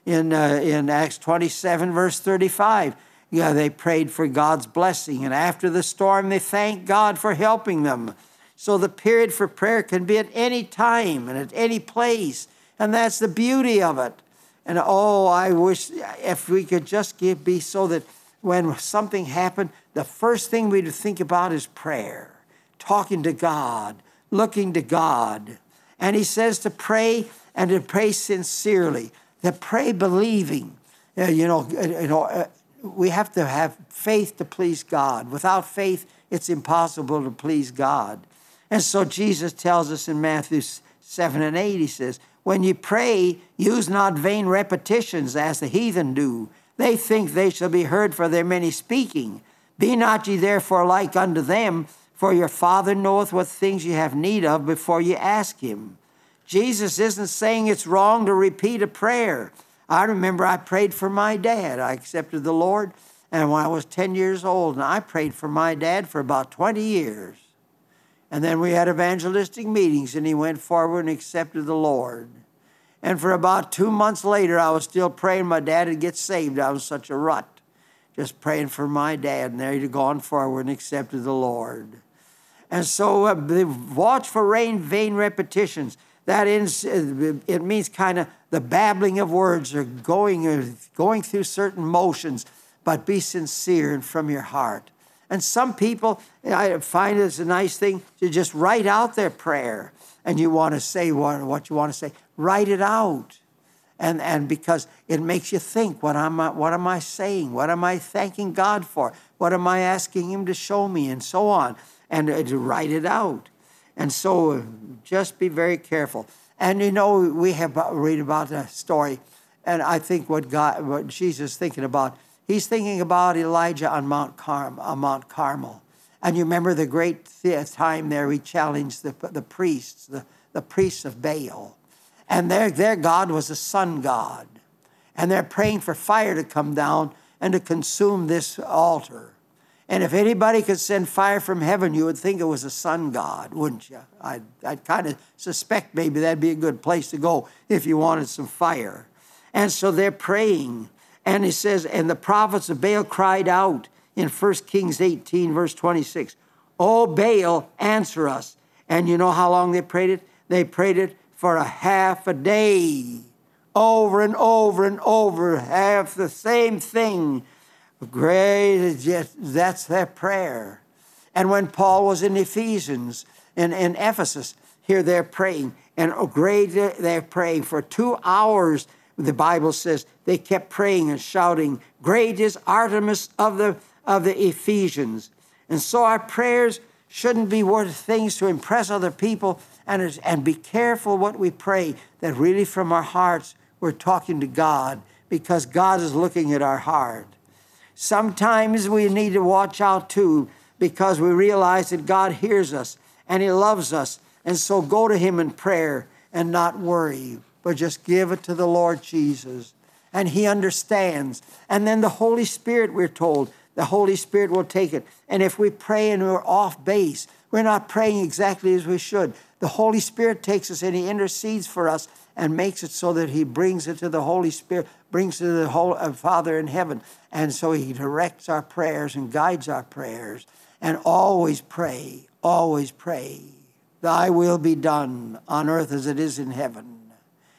in, uh, in Acts twenty-seven, verse thirty-five. Yeah, they prayed for God's blessing. And after the storm, they thanked God for helping them. So the period for prayer can be at any time and at any place. And that's the beauty of it. And oh, I wish if we could just give, be so that when something happened, the first thing we'd think about is prayer. Talking to God, looking to God. And he says to pray and to pray sincerely. To pray believing. Uh, you know, you know uh, we have to have faith to please God. Without faith, it's impossible to please God. And so Jesus tells us in Matthew seven and eight, he says, when you pray, use not vain repetitions as the heathen do. They think they shall be heard for their many speaking. Be not ye therefore like unto them, for your Father knoweth what things you have need of before you ask him. Jesus isn't saying it's wrong to repeat a prayer. I remember I prayed for my dad. I accepted the Lord, and when I was ten years old, and I prayed for my dad for about twenty years. And then we had evangelistic meetings, and he went forward and accepted the Lord. And for about two months later, I was still praying my dad would get saved. I was such a rut, just praying for my dad, and there he'd gone forward and accepted the Lord. And so uh, watch for vain, vain repetitions. That is, it means kind of the babbling of words or going, or going through certain motions, but be sincere and from your heart. And some people, I find it's a nice thing to just write out their prayer. And you want to say what, what you want to say, write it out. And, and because it makes you think, what am I, what am I saying? What am I thanking God for? What am I asking him to show me? And so on. And uh, to write it out. And so uh, just be very careful. And you know, we have read about a story. And I think what God, what Jesus is thinking about, he's thinking about Elijah on Mount, Carm, on Mount Carmel. And you remember the great time there, he challenged the, the priests, the, the priests of Baal. And their, their God was a sun god. And they're praying for fire to come down and to consume this altar. And if anybody could send fire from heaven, you would think it was a sun god, wouldn't you? I'd, I'd kind of suspect maybe that'd be a good place to go if you wanted some fire. And so they're praying. And it says, and the prophets of Baal cried out in First Kings eighteen, verse twenty-six, "O Baal, answer us." And you know how long they prayed it? They prayed it for a half a day, over and over and over, half the same thing. Great, that's their prayer. And when Paul was in Ephesians, in, in Ephesus, here they're praying. And great, they're praying for two hours. The Bible says they kept praying and shouting, "Great is Artemis of the, of the Ephesians." And so our prayers shouldn't be worth things to impress other people. And, and be careful what we pray, that really from our hearts we're talking to God, because God is looking at our heart. Sometimes we need to watch out too, because we realize that God hears us and he loves us. And so go to him in prayer and not worry, but just give it to the Lord Jesus. And he understands. And then the Holy Spirit, we're told, the Holy Spirit will take it. And if we pray and we're off base, we're not praying exactly as we should, the Holy Spirit takes us and he intercedes for us and makes it so that he brings it to the Holy Spirit, brings it to the whole, uh, Father in heaven. And so he directs our prayers and guides our prayers. And always pray, always pray. Thy will be done on earth as it is in heaven.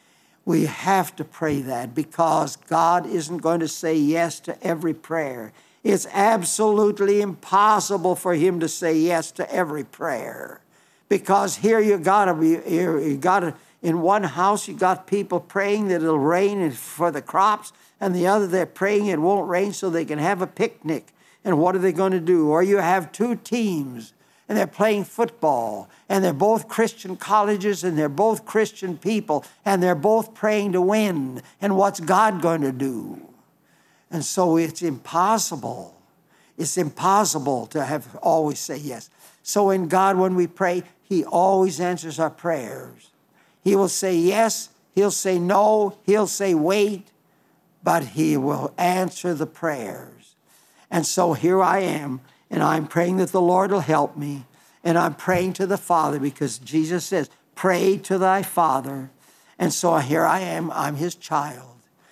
We have to pray that, because God isn't going to say yes to every prayer. It's absolutely impossible for him to say yes to every prayer. Because here you gotta be, here you gotta, in one house you got people praying that it'll rain for the crops, and the other they're praying it won't rain so they can have a picnic. And what are they going to do? Or you have two teams and they're playing football, and they're both Christian colleges, and they're both Christian people, and they're both praying to win. And what's God going to do? And so it's impossible. It's impossible to have always say yes. So in God, when we pray, he always answers our prayers. He will say yes, he'll say no, he'll say wait, but he will answer the prayers. And so here I am, and I'm praying that the Lord will help me, and I'm praying to the Father, because Jesus says, pray to thy Father. And so here I am, I'm his child.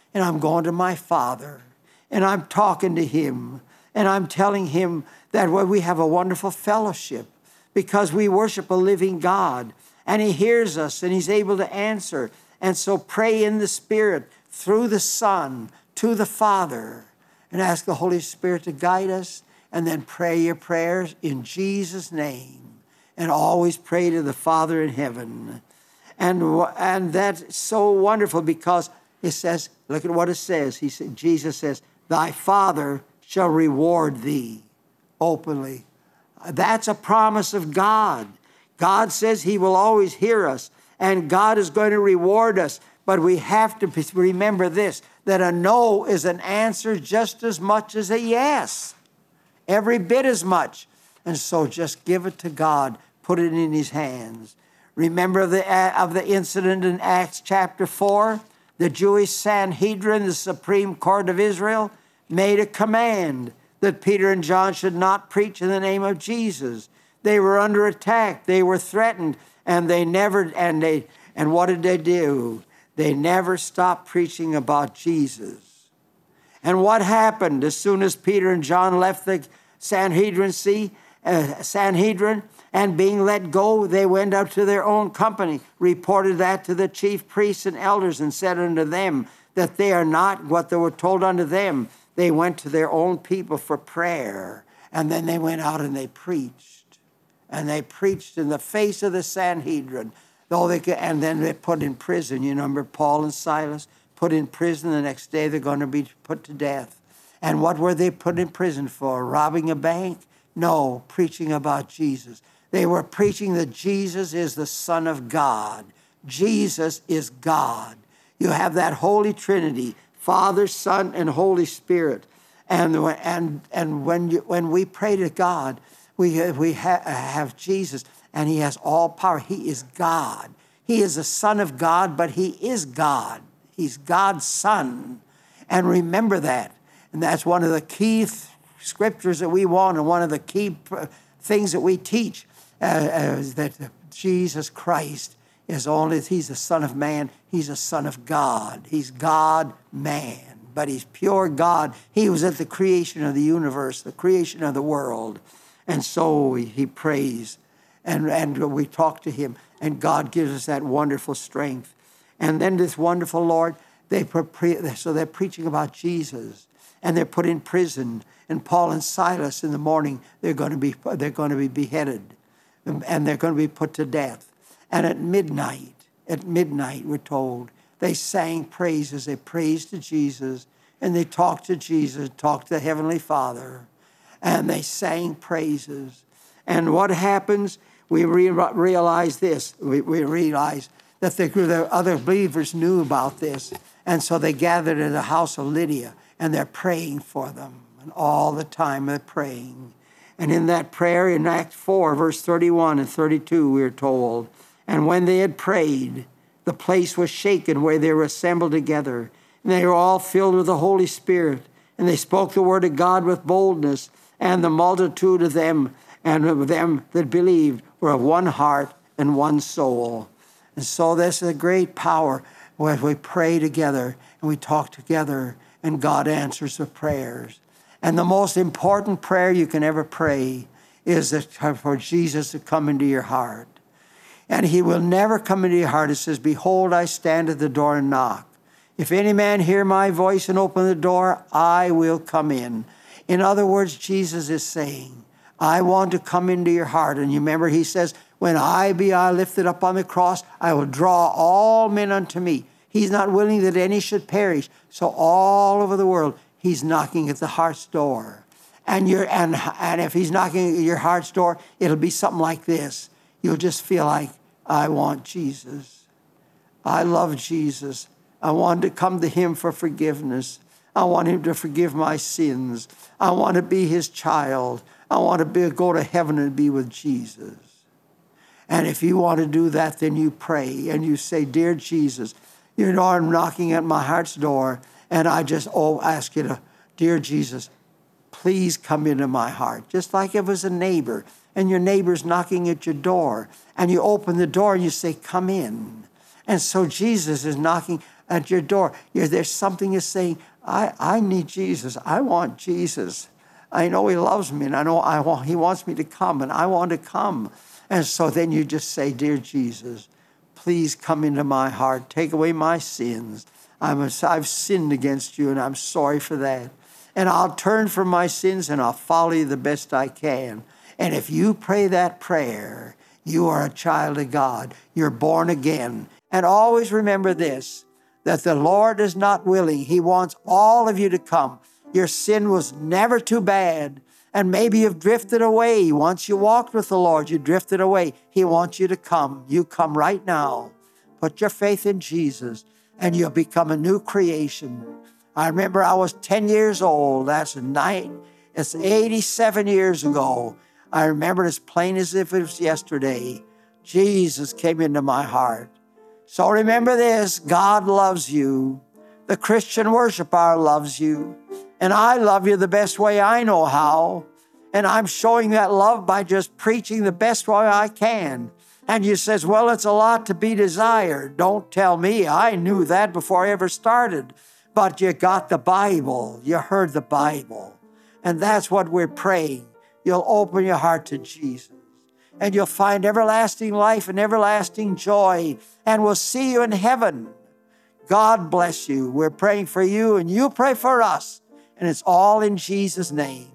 and I'm going to my Father, and I'm talking to him, and I'm telling him that we have a wonderful fellowship because we worship a living God, and he hears us, and he's able to answer. And so pray in the Spirit through the Son to the Father, and ask the Holy Spirit to guide us, and then pray your prayers in Jesus' name. And always pray to the Father in heaven. And, and that's so wonderful because it says, look at what it says. He said, Jesus says, thy Father shall reward thee openly. That's a promise of God. God says he will always hear us, and God is going to reward us. But we have to remember this, that a no is an answer just as much as a yes. Every bit as much. And so just give it to God. Put it in his hands. Remember the, of the incident in Acts chapter four? The Jewish Sanhedrin, the Supreme Court of Israel, made a command that Peter and John should not preach in the name of Jesus. They were under attack. They were threatened. And they never, and they, and what did they do? They never stopped preaching about Jesus. And what happened as soon as Peter and John left the Sanhedrin, see, uh, Sanhedrin, and being let go, they went up to their own company, reported that to the chief priests and elders, and said unto them that they are not what they were told unto them. They went to their own people for prayer, and then they went out and they preached. And they preached in the face of the Sanhedrin. Though they could, and then they put in prison. You remember Paul and Silas put in prison. The next day they're going to be put to death. And what were they put in prison for? Robbing a bank? No, preaching about Jesus. They were preaching that Jesus is the Son of God. Jesus is God. You have that Holy Trinity, Father, Son, and Holy Spirit. And, and, and when, you, when we pray to God, we, we ha- have Jesus, and he has all power. He is God. He is the Son of God, but he is God. He's God's Son. And remember that. And that's one of the key th- scriptures that we want, and one of the key pr- things that we teach, uh, uh, is that Jesus Christ is only, he's the Son of Man. He's the Son of God. He's God-man, but he's pure God. He was at the creation of the universe, the creation of the world. And so he prays. And, and we talk to him, and God gives us that wonderful strength. And then this wonderful Lord, they pre- so they're preaching about Jesus, and they're put in prison. And Paul and Silas in the morning, they're going to be they're going to be beheaded, and they're going to be put to death. And at midnight, at midnight, we're told they sang praises. They praised to Jesus, and they talked to Jesus, talked to the Heavenly Father, and they sang praises. And what happens? We re- realize this. We, we realize that the, the other believers knew about this. And so they gathered at the house of Lydia, and they're praying for them. And all the time they're praying. And in that prayer, in Acts four, verse thirty-one and thirty-two, we are told, and when they had prayed, the place was shaken where they were assembled together. And they were all filled with the Holy Spirit. And they spoke the word of God with boldness. And the multitude of them and of them that believed were of one heart and one soul. And so this is a great power when we pray together and we talk together, and God answers the prayers. And the most important prayer you can ever pray is that for Jesus to come into your heart. And he will never come into your heart. It says, behold, I stand at the door and knock. If any man hear my voice and open the door, I will come in. In other words, Jesus is saying, I want to come into your heart. And you remember he says, when I be I lifted up on the cross, I will draw all men unto me. He's not willing that any should perish. So all over the world, he's knocking at the heart's door. And you're and, and if he's knocking at your heart's door, it'll be something like this. You'll just feel like, I want Jesus. I love Jesus. I want to come to him for forgiveness. I want him to forgive my sins. I want to be his child. I want to be, go to heaven and be with Jesus. And if you want to do that, then you pray and you say, dear Jesus, you know I'm knocking at my heart's door, and I just oh ask you to, dear Jesus, please come into my heart. Just like it was a neighbor, and your neighbor's knocking at your door, and you open the door and you say, come in. And so Jesus is knocking at your door. You're, there's something you're saying, I, I need Jesus. I want Jesus. I know he loves me, and I know I want, he wants me to come, and I want to come. And so then you just say, dear Jesus, please come into my heart. Take away my sins. I'm a, I've sinned against you, and I'm sorry for that. And I'll turn from my sins, and I'll follow you the best I can. And if you pray that prayer, you are a child of God. You're born again. And always remember this, that the Lord is not willing. He wants all of you to come. Your sin was never too bad. And maybe you've drifted away. Once you walked with the Lord, you drifted away. He wants you to come. You come right now. Put your faith in Jesus, and you'll become a new creation. I remember I was ten years old. That's nine. It's eighty-seven years ago. I remember it as plain as if it was yesterday. Jesus came into my heart. So remember this, God loves you. The Christian Worship Hour loves you. And I love you the best way I know how. And I'm showing that love by just preaching the best way I can. And you says, well, it's a lot to be desired. Don't tell me. I knew that before I ever started. But you got the Bible. You heard the Bible. And that's what we're praying. You'll open your heart to Jesus. And you'll find everlasting life and everlasting joy. And we'll see you in heaven. God bless you. We're praying for you, and you pray for us. And it's all in Jesus' name.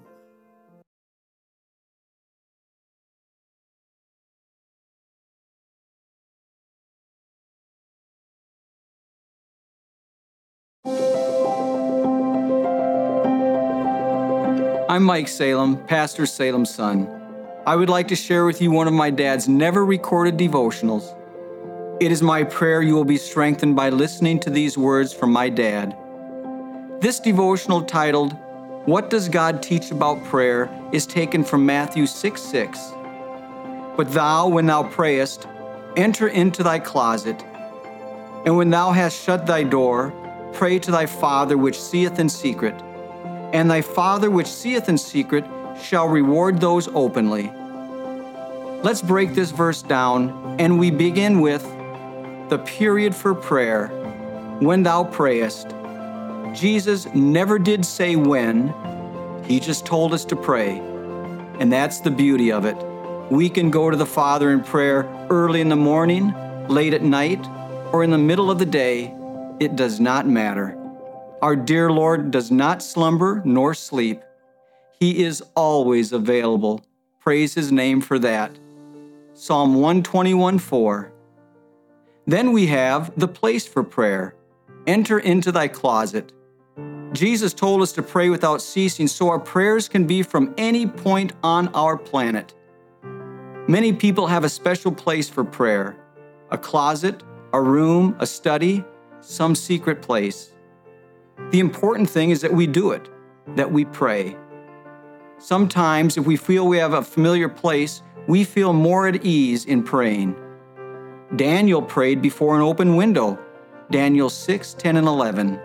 I'm Mike Salem, Pastor Salem's son. I would like to share with you one of my dad's never recorded devotionals. It is my prayer you will be strengthened by listening to these words from my dad. This devotional, titled, What Does God Teach About Prayer, is taken from Matthew six six. But thou, when thou prayest, enter into thy closet, and when thou hast shut thy door, pray to thy Father which seeth in secret, and thy Father which seeth in secret shall reward those openly. Let's break this verse down, and we begin with the period for prayer, when thou prayest. Jesus never did say when. He just told us to pray. And that's the beauty of it. We can go to the Father in prayer early in the morning, late at night, or in the middle of the day. It does not matter. Our dear Lord does not slumber nor sleep. He is always available. Praise his name for that. Psalm one twenty-one four. Then we have the place for prayer. Enter into thy closet. Jesus told us to pray without ceasing, so our prayers can be from any point on our planet. Many people have a special place for prayer, a closet, a room, a study, some secret place. The important thing is that we do it, that we pray. Sometimes, if we feel we have a familiar place, we feel more at ease in praying. Daniel prayed before an open window, Daniel six, ten, and eleven.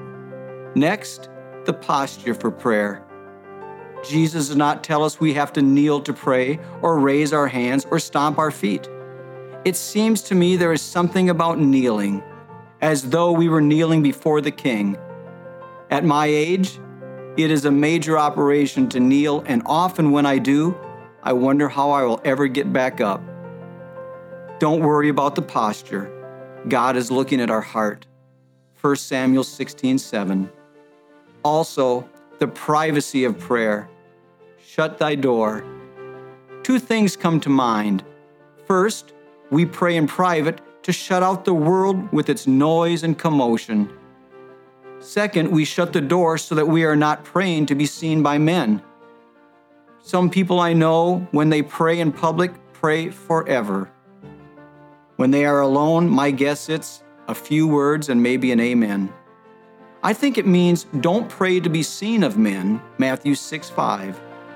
Next, the posture for prayer. Jesus does not tell us we have to kneel to pray or raise our hands or stomp our feet. It seems to me there is something about kneeling, as though we were kneeling before the King. At my age, it is a major operation to kneel, and often when I do, I wonder how I will ever get back up. Don't worry about the posture. God is looking at our heart. First Samuel sixteen seven. Also, the privacy of prayer. Shut thy door. Two things come to mind. First, we pray in private to shut out the world with its noise and commotion. Second, we shut the door so that we are not praying to be seen by men. Some people I know, when they pray in public, pray forever. When they are alone, my guess it's a few words and maybe an amen. I think it means don't pray to be seen of men, Matthew six five.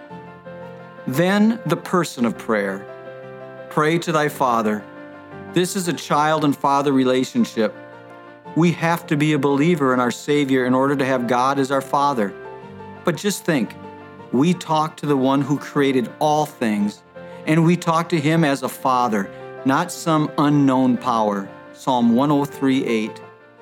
Then the person of prayer. Pray to thy Father. This is a child and father relationship. We have to be a believer in our Savior in order to have God as our Father. But just think, we talk to the one who created all things, and we talk to him as a Father, not some unknown power. Psalm one oh three eight.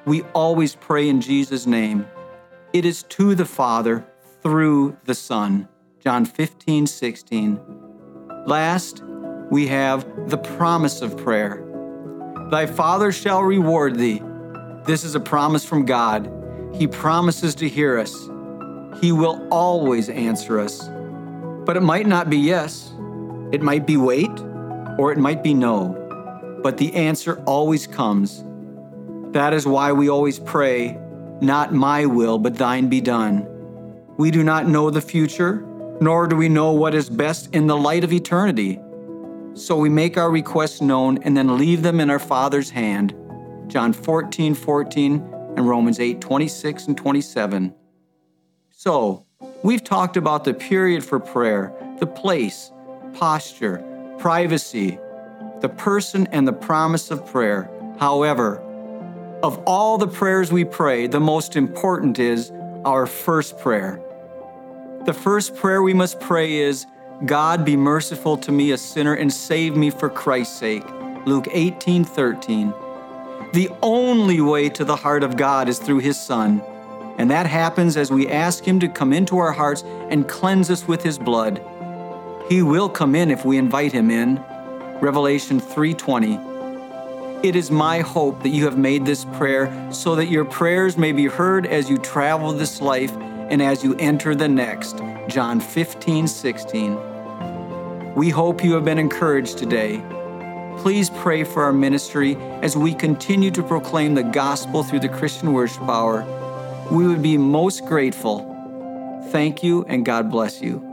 we always pray in Jesus' name. It is to the Father through the Son. John fifteen, sixteen. Last, we have the promise of prayer. Thy Father shall reward thee. This is a promise from God. He promises to hear us. He will always answer us. But it might not be yes. It might be wait, or it might be no. But the answer always comes. That is why we always pray, not my will, but thine be done. We do not know the future, nor do we know what is best in the light of eternity. So we make our requests known and then leave them in our Father's hand. John fourteen, fourteen and Romans eight, twenty-six and twenty-seven. So, we've talked about the period for prayer, the place, posture, privacy, the person, and the promise of prayer. However, of all the prayers we pray, the most important is our first prayer. The first prayer we must pray is, God, be merciful to me, a sinner, and save me for Christ's sake. Luke eighteen, thirteen. The only way to the heart of God is through His Son, and that happens as we ask Him to come into our hearts and cleanse us with His blood. He will come in if we invite Him in. Revelation three twenty. It is my hope that you have made this prayer so that your prayers may be heard as you travel this life and as you enter the next. John fifteen, sixteen. We hope you have been encouraged today. Please pray for our ministry as we continue to proclaim the gospel through the Christian Worship Hour. We would be most grateful. Thank you, and God bless you.